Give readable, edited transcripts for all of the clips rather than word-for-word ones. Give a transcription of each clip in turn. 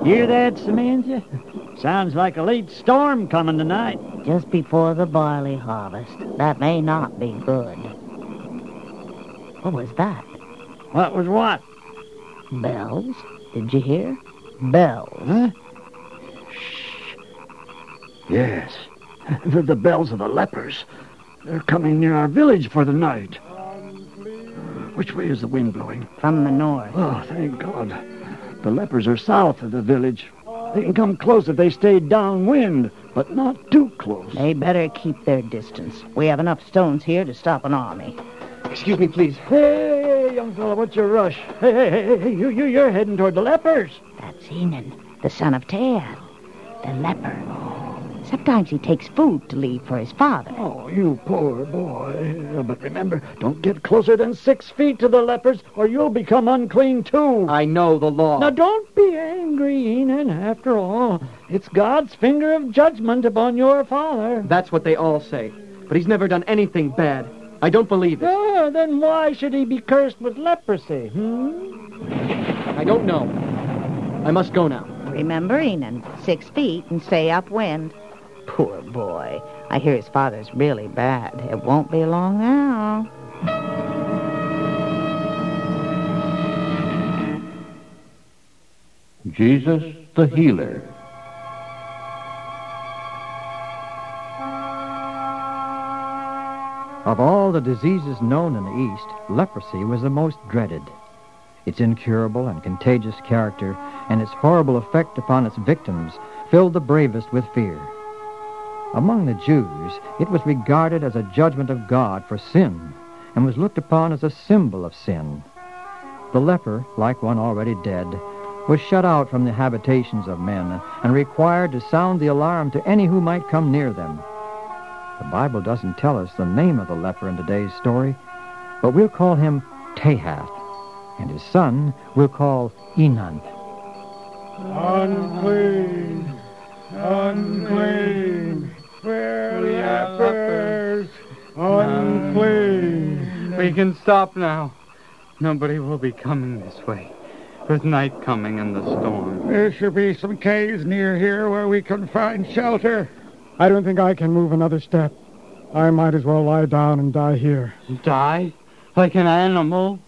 Hear that, Samantha? Sounds like a late storm coming tonight. Just before the barley harvest. That may not be good. What was that? What was what? Bells? Did you hear? Bells. Huh? Shh. Yes. The bells of the lepers. They're coming near our village for the night. Which way is the wind blowing? From the north. Oh, thank God. The lepers are south of the village. They can come close if they stay downwind, but not too close. They better keep their distance. We have enough stones here to stop an army. Excuse me, please. Hey, young fella, what's your rush? Hey, you're heading toward the lepers. That's Enan, the son of Teath, the leper. Sometimes he takes food to leave for his father. Oh, you poor boy. But remember, don't get closer than 6 feet to the lepers, or you'll become unclean, too. I know the law. Now, don't be angry, Enan. After all, it's God's finger of judgment upon your father. That's what they all say. But he's never done anything bad. I don't believe it. Then why should he be cursed with leprosy, I don't know. I must go now. Remember, Enan, 6 feet and stay upwind. Poor boy. I hear his father's really bad. It won't be long now. Jesus the Healer. Of all the diseases known in the East, leprosy was the most dreaded. Its incurable and contagious character and its horrible effect upon its victims filled the bravest with fear. Among the Jews, it was regarded as a judgment of God for sin and was looked upon as a symbol of sin. The leper, like one already dead, was shut out from the habitations of men and required to sound the alarm to any who might come near them. The Bible doesn't tell us the name of the leper in today's story, but we'll call him Teath, and his son we'll call Enan. Unclean, unclean, we're lepers, unclean. We can stop now. Nobody will be coming this way, with night coming and the storm. There should be some caves near here where we can find shelter. I don't think I can move another step. I might as well lie down and die here. Die? Like an animal,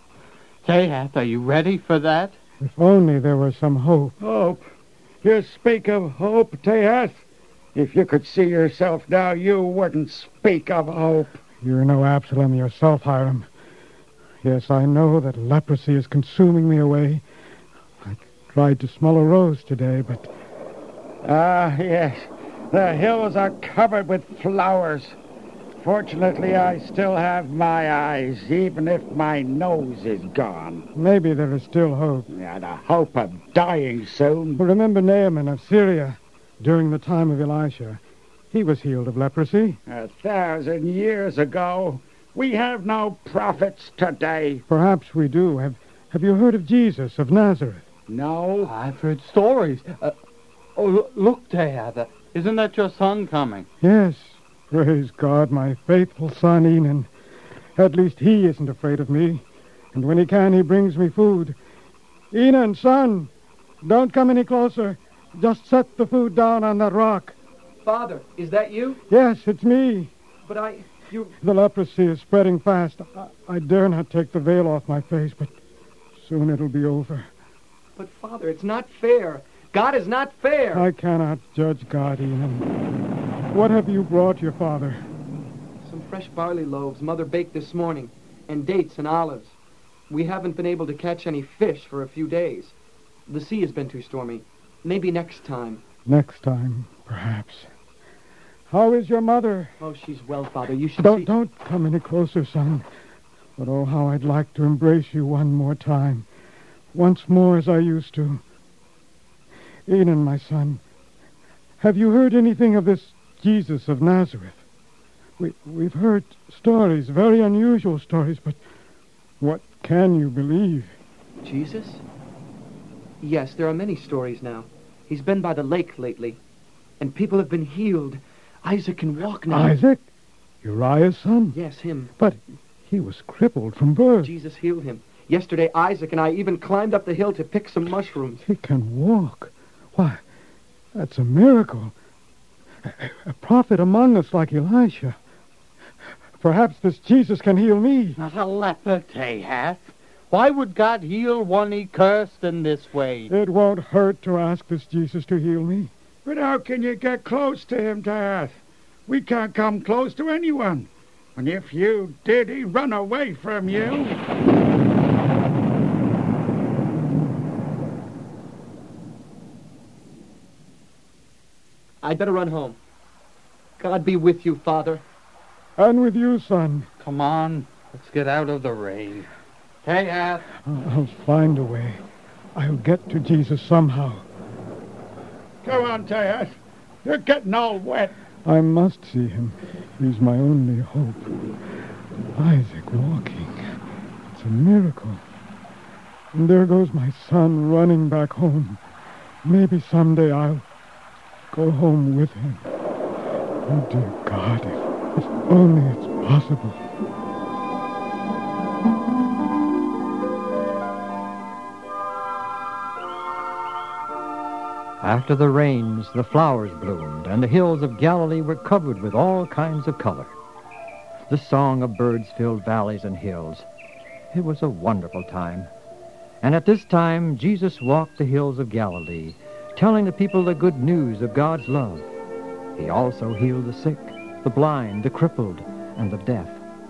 Teath, are you ready for that? If only there was some hope. Hope? You speak of hope, Teath? If you could see yourself now, you wouldn't speak of hope. You're no Absalom yourself, Hiram. Yes, I know that leprosy is consuming me away. I tried to smell a rose today, but... Ah, yes. The hills are covered with flowers. Fortunately, I still have my eyes, even if my nose is gone. Maybe there is still hope. Yeah, the hope of dying soon. Well, remember Naaman of Syria during the time of Elisha. He was healed of leprosy. 1,000 years ago. We have no prophets today. Perhaps we do. Have you heard of Jesus of Nazareth? No. I've heard stories. Look, Teath. Isn't that your son coming? Yes. Praise God, my faithful son Enan. At least he isn't afraid of me. And when he can, he brings me food. Enan, son, don't come any closer. Just set the food down on that rock. Father, is that you? Yes, it's me. But The leprosy is spreading fast. I dare not take the veil off my face, but soon it'll be over. But, Father, it's not fair. God is not fair. I cannot judge God, Enan. What have you brought your father? Some fresh barley loaves Mother baked this morning, and dates and olives. We haven't been able to catch any fish for a few days. The sea has been too stormy. Maybe next time. Next time, perhaps. How is your mother? Oh, she's well, Father. You should Don't come any closer, son. But oh, how I'd like to embrace you one more time. Once more as I used to. Enan, my son, have you heard anything of this Jesus of Nazareth? We've heard stories, very unusual stories, but what can you believe? Jesus? Yes, there are many stories now. He's been by the lake lately, and people have been healed. Isaac can walk now. Isaac? Uriah's son? Yes, him. But he was crippled from birth. Jesus healed him. Yesterday, Isaac and I even climbed up the hill to pick some mushrooms. He can walk. Why, that's a miracle. A prophet among us like Elisha. Perhaps this Jesus can heal me. Not a leper, Tahath. Why would God heal one he cursed in this way? It won't hurt to ask this Jesus to heal me. But how can you get close to him, Tahath? We can't come close to anyone. And if you did, he'd run away from you. I'd better run home. God be with you, Father. And with you, son. Come on, let's get out of the rain. Tahath. I'll find a way. I'll get to Jesus somehow. Go on, Tahath. You're getting all wet. I must see him. He's my only hope. Isaac walking. It's a miracle. And there goes my son running back home. Maybe someday I'll go home with him. Oh, dear God, if only it's possible. After the rains, the flowers bloomed, and the hills of Galilee were covered with all kinds of color. The song of birds filled valleys and hills. It was a wonderful time. And at this time, Jesus walked the hills of Galilee, telling the people the good news of God's love. He also healed the sick, the blind, the crippled, and the deaf.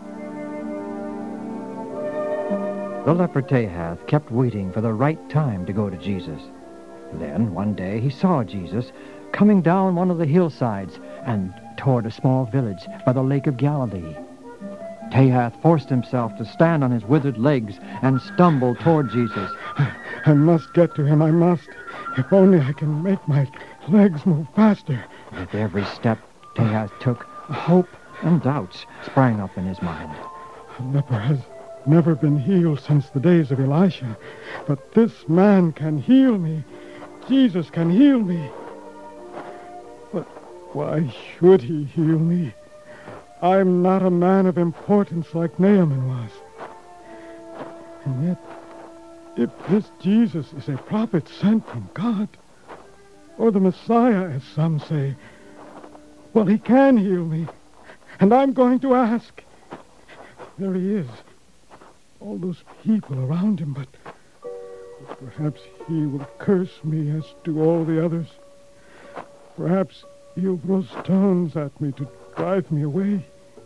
The leper Tahath kept waiting for the right time to go to Jesus. Then, one day, he saw Jesus coming down one of the hillsides and toward a small village by the Lake of Galilee. Tahath forced himself to stand on his withered legs and stumbled toward Jesus. I must get to him, I must. If only I can make my legs move faster. With every step Tahath took, hope and doubts sprang up in his mind. The leper has never been healed since the days of Elisha, but this man can heal me. Jesus can heal me. But why should he heal me? I'm not a man of importance like Naaman was. And yet, if this Jesus is a prophet sent from God, or the Messiah, as some say, well, he can heal me. And I'm going to ask. There he is. All those people around him, but perhaps he will curse me as do all the others. Perhaps he'll throw stones at me to drive me away.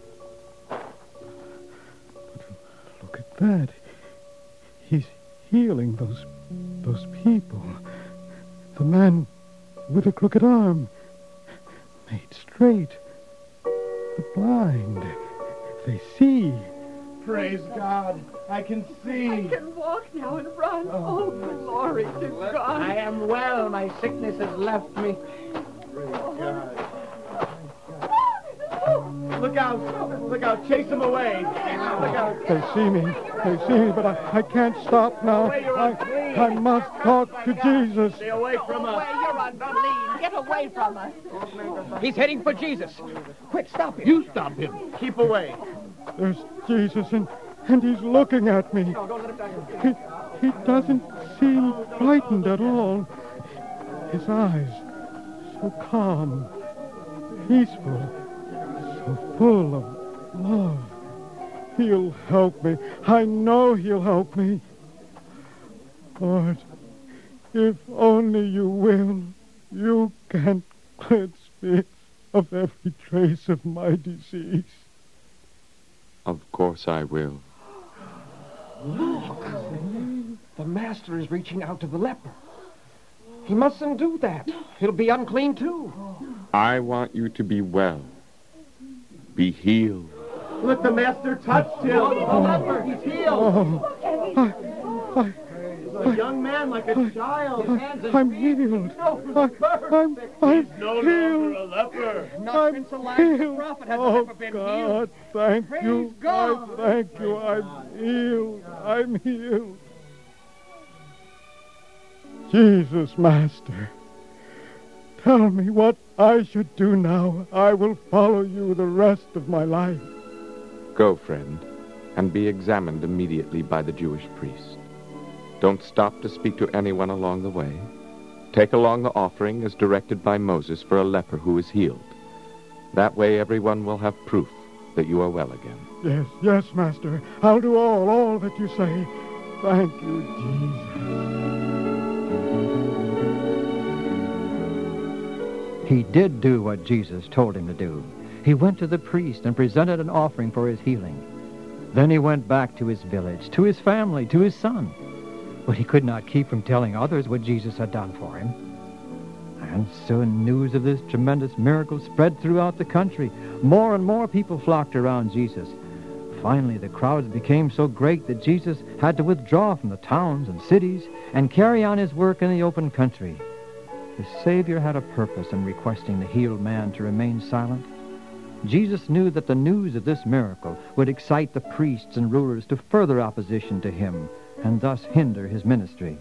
But look at that. He's healing those people. The man with a crooked arm made straight. The blind, they see. Praise God. I can see. I can walk now and run. Oh, glory to God. I am well. My sickness has left me. Praise God. Look out. Look out. Chase them away. Look out. They see me, but I can't stop now. I must talk to Jesus. Stay away from us. You're unclean. Get away from us. He's heading for Jesus. Quick, stop him. You stop him. Keep away. There's Jesus, and he's looking at me. He doesn't seem frightened at all. His eyes, so calm, peaceful, so full of love. He'll help me. I know he'll help me. Lord, if only you will, you can cleanse me of every trace of my disease. Of course I will. Look. The master is reaching out to the leper. He mustn't do that. He'll be unclean, too. I want you to be well. Be healed. Look, the master touched him. The leper, he's healed. He's a young man like a child. I'm healed. I'm No healed. longer a leper. I'm healed. Oh, God, thank you. I thank you. I'm healed. I'm healed. Jesus, Master, tell me what I should do now. I will follow you the rest of my life. Go, friend. and be examined immediately by the Jewish priest. Don't stop to speak to anyone along the way. Take along the offering as directed by Moses for a leper who is healed. That way everyone will have proof that you are well again. Yes, yes, Master. I'll do all that you say. Thank you, Jesus. He did do what Jesus told him to do. He went to the priest and presented an offering for his healing. Then he went back to his village, to his family, to his son. But he could not keep from telling others what Jesus had done for him. And soon news of this tremendous miracle spread throughout the country. More and more people flocked around Jesus. Finally, the crowds became so great that Jesus had to withdraw from the towns and cities and carry on his work in the open country. The Savior had a purpose in requesting the healed man to remain silent. Jesus knew that the news of this miracle would excite the priests and rulers to further opposition to him and thus hinder his ministry.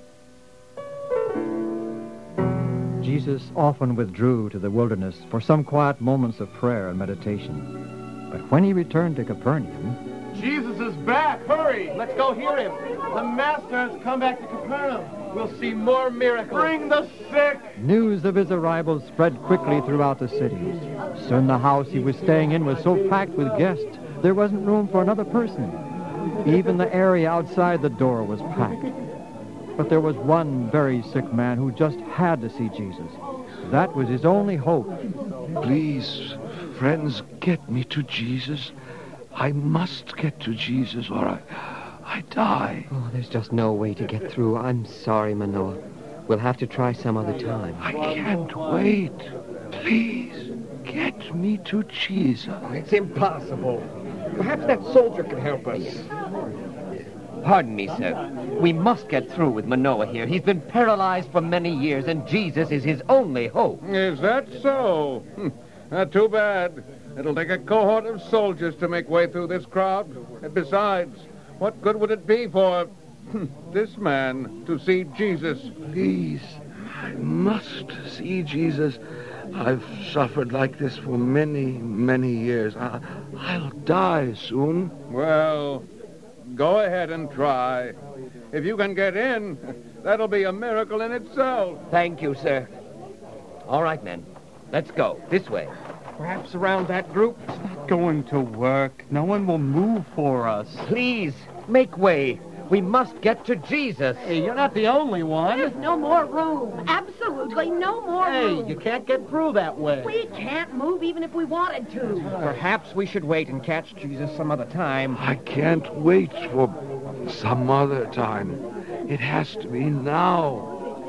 Jesus often withdrew to the wilderness for some quiet moments of prayer and meditation. But when he returned to Capernaum... Jesus is back! Hurry! Let's go hear him! The Master has come back to Capernaum. We'll see more miracles. Bring the sick! News of his arrival spread quickly throughout the city. Soon the house he was staying in was so packed with guests, there wasn't room for another person. Even the area outside the door was packed. But there was one very sick man who just had to see Jesus. That was his only hope. Please, friends, get me to Jesus. I must get to Jesus or I die. Oh, there's just no way to get through. I'm sorry, Manoah. We'll have to try some other time. I can't wait. Please, get me to Jesus. It's impossible. Perhaps that soldier can help us. Pardon me, sir. We must get through with Manoah here. He's been paralyzed for many years, and Jesus is his only hope. Is that so? Not too bad. It'll take a cohort of soldiers to make way through this crowd. And besides, what good would it be for this man to see Jesus? Please, I must see Jesus. I've suffered like this for many, many years. I'll die soon. Well, go ahead and try. If you can get in, that'll be a miracle in itself. Thank you, sir. All right, men. Let's go. This way. Perhaps around that group? It's not going to work. No one will move for us. Please, make way. We must get to Jesus. Hey, you're not the only one. There's no more room. Absolutely no more room. Hey, you can't get through that way. We can't move even if we wanted to. Perhaps we should wait and catch Jesus some other time. I can't wait for some other time. It has to be now.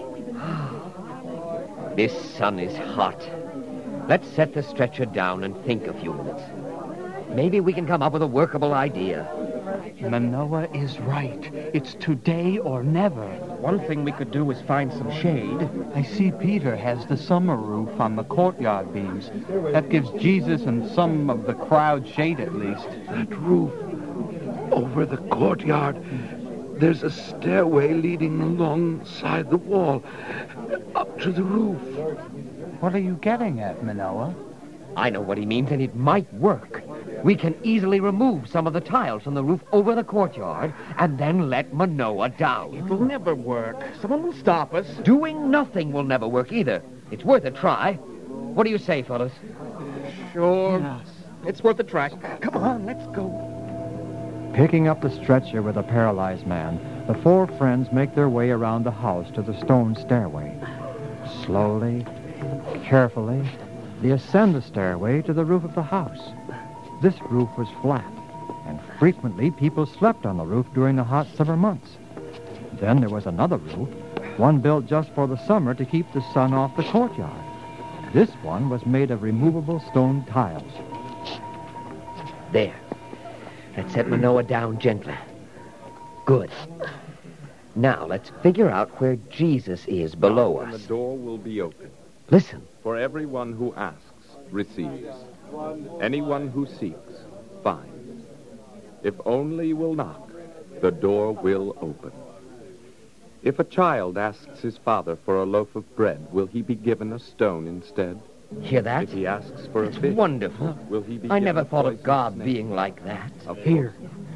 This sun is hot. Let's set the stretcher down and think a few minutes. Maybe we can come up with a workable idea. Manoah is right. It's today or never. One thing we could do is find some shade. I see Peter has the summer roof on the courtyard beams. That gives Jesus and some of the crowd shade at least. That roof over the courtyard. There's a stairway leading alongside the wall up to the roof. What are you getting at, Manoah? I know what he means, and it might work. We can easily remove some of the tiles from the roof over the courtyard and then let Manoah down. It'll never work. Someone will stop us. Doing nothing will never work either. It's worth a try. What do you say, fellas? Sure. Yes. It's worth a try. Come on, let's go. Picking up the stretcher with a paralyzed man, the four friends make their way around the house to the stone stairway. Slowly, carefully, they ascend the stairway to the roof of the house. This roof was flat, and frequently people slept on the roof during the hot summer months. Then there was another roof, one built just for the summer to keep the sun off the courtyard. This one was made of removable stone tiles. There. Let's set Manoah down gently. Good. Now let's figure out where Jesus is below us. And the door will be open. Listen. For everyone who asks, receives. Anyone who seeks, finds. If only you will knock, the door will open. If a child asks his father for a loaf of bread, will he be given a stone instead? Hear that? If he asks for a fish, wonderful. will he be I given never a thought of poisonous God snake? being like that. Of Here.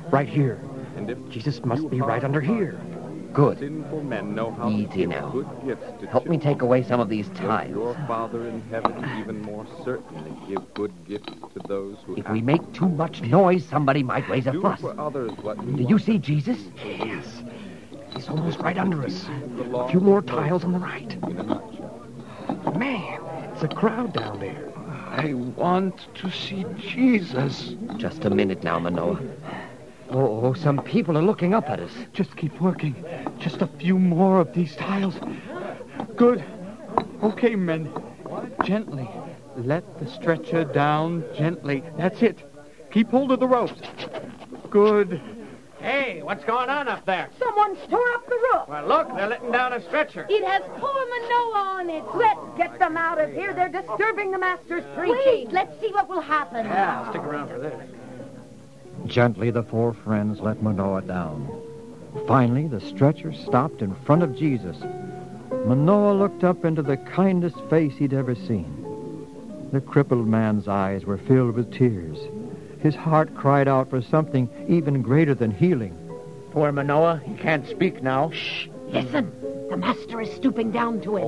Right here. And if Jesus must be right under here. Good. Sinful men know how Easy to give now. good gifts to Help me children, take away some of these will tiles. your Father in heaven even more certainly give good gifts to those who If ask. we make too much noise, somebody might raise a Do fuss. for others what Do you see Jesus? Yes. He's almost right under us. A few more tiles on the right. in a nutshell. Man, it's a crowd down there. I want to see Jesus. Just a minute now, Manoah. Oh, some people are looking up at us. Just keep working. Just a few more of these tiles. Good. Okay, men. Gently. Let the stretcher down gently. That's it. Keep hold of the ropes. Good. Hey, what's going on up there? Someone tore up the roof. Well, look, they're letting down a stretcher. It has poor Manoah on it. Let's get them out of here. They're disturbing the master's preaching. Wait, let's see what will happen. Yeah, I'll stick around for this. Gently, the four friends let Manoah down. Finally, the stretcher stopped in front of Jesus. Manoah looked up into the kindest face he'd ever seen. The crippled man's eyes were filled with tears. His heart cried out for something even greater than healing. Poor Manoah, he can't speak now. Shh, listen. The master is stooping down to him.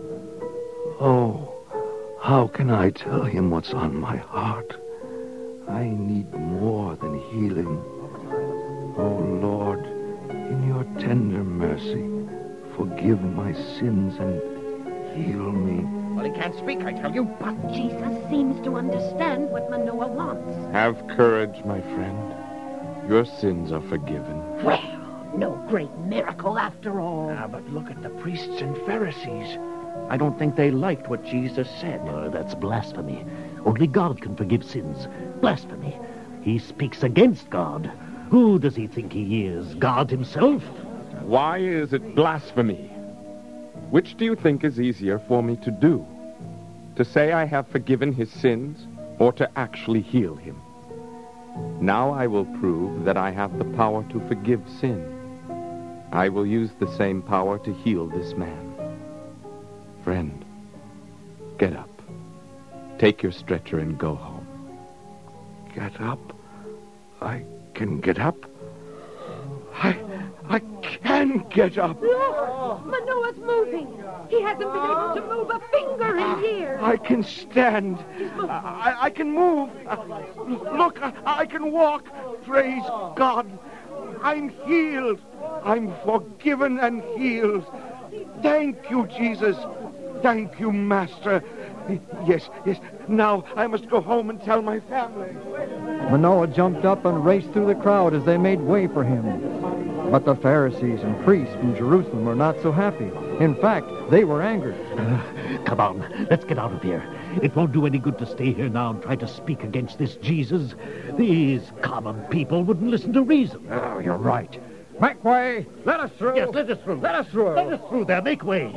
Oh, how can I tell him what's on my heart? I need more than healing. Oh, Lord, in your tender mercy, forgive my sins and heal me. Well, he can't speak, I tell you. But Jesus seems to understand what Manoah wants. Have courage, my friend. Your sins are forgiven. Well, no great miracle after all. But look at the priests and Pharisees. I don't think they liked what Jesus said. That's blasphemy. Only God can forgive sins. Blasphemy. He speaks against God. Who does he think he is? God himself? Why is it blasphemy? Which do you think is easier for me to do? To say I have forgiven his sins, or to actually heal him? Now I will prove that I have the power to forgive sin. I will use the same power to heal this man. Friend, get up. Take your stretcher and go home. Get up? I can get up? I can get up. Look, Manoah's moving. He hasn't been able to move a finger in years. I can stand. I can move. Look, I can walk. Praise God. I'm healed. I'm forgiven and healed. Thank you, Jesus. Thank you, Master. Yes. Now I must go home and tell my family. Manoah jumped up and raced through the crowd as they made way for him. But the Pharisees and priests from Jerusalem were not so happy. In fact, they were angry. Come on, let's get out of here. It won't do any good to stay here now and try to speak against this Jesus. These common people wouldn't listen to reason. Oh, you're right. Make way! Let us through! Yes, let us through. Let us through! Let us through there. Make way.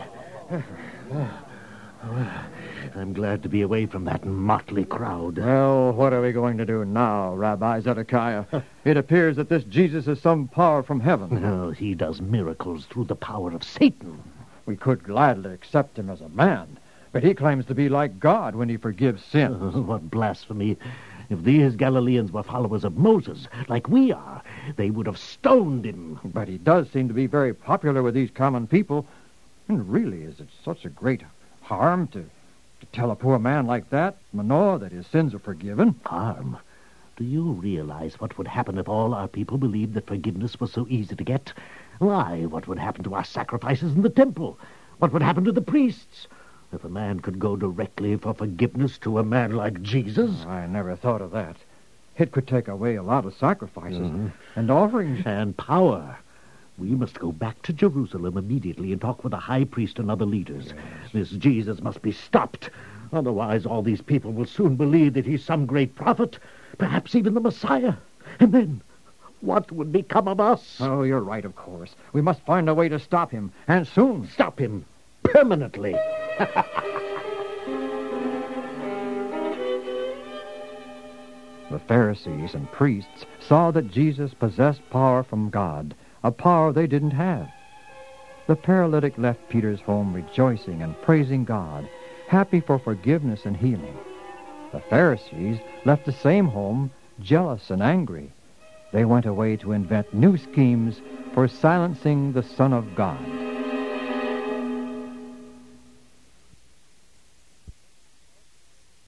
I'm glad to be away from that motley crowd. Well, what are we going to do now, Rabbi Zedekiah? It appears that this Jesus is some power from heaven. No, he does miracles through the power of Satan. We could gladly accept him as a man, but he claims to be like God when he forgives sins. What blasphemy. If these Galileans were followers of Moses, like we are, they would have stoned him. But he does seem to be very popular with these common people. And really, is it such a great harm to tell a poor man like that, Manoah, that his sins are forgiven? Harm? Do you realize what would happen if all our people believed that forgiveness was so easy to get? Why, what would happen to our sacrifices in the temple? What would happen to the priests? If a man could go directly for forgiveness to a man like Jesus? I never thought of that. It could take away a lot of sacrifices and offerings. And power. We must go back to Jerusalem immediately and talk with the high priest and other leaders. Yes. This Jesus must be stopped. Otherwise, all these people will soon believe that he's some great prophet, perhaps even the Messiah. And then, what would become of us? Oh, you're right, of course. We must find a way to stop him, and soon. Stop him permanently. The Pharisees and priests saw that Jesus possessed power from God, a power they didn't have. The paralytic left Peter's home rejoicing and praising God, happy for forgiveness and healing. The Pharisees left the same home jealous and angry. they went away to invent new schemes for silencing the Son of God.